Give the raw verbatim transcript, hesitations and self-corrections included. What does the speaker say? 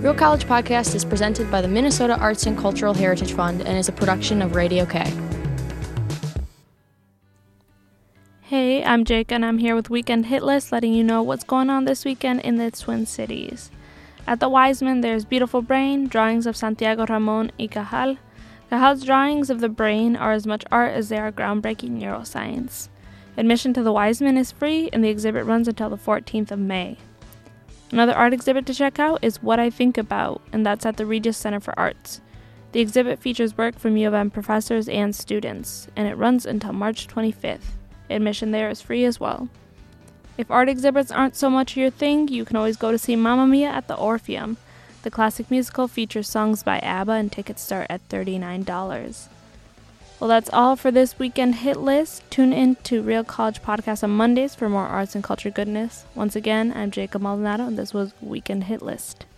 Real College Podcast is presented by the Minnesota Arts and Cultural Heritage Fund and is a production of Radio K. Hey, I'm Jake and I'm here with Weekend Hit List, letting you know what's going on this weekend in the Twin Cities. At the Wiseman, there's Beautiful Brain, drawings of Santiago Ramon y Cajal. Cajal's drawings of the brain are as much art as they are groundbreaking neuroscience. Admission to the Wiseman is free and the exhibit runs until the fourteenth of May. Another art exhibit to check out is What I Think About, and that's at the Regis Center for Arts. The exhibit features work from U of M professors and students, and it runs until March twenty-fifth. Admission there is free as well. If art exhibits aren't so much your thing, you can always go to see Mamma Mia at the Orpheum. The classic musical features songs by ABBA and tickets start at thirty-nine dollars. Well, that's all for this Weekend Hit List. Tune in to Real College Podcast on Mondays for more arts and culture goodness. Once again, I'm Jacob Maldonado, and this was Weekend Hit List.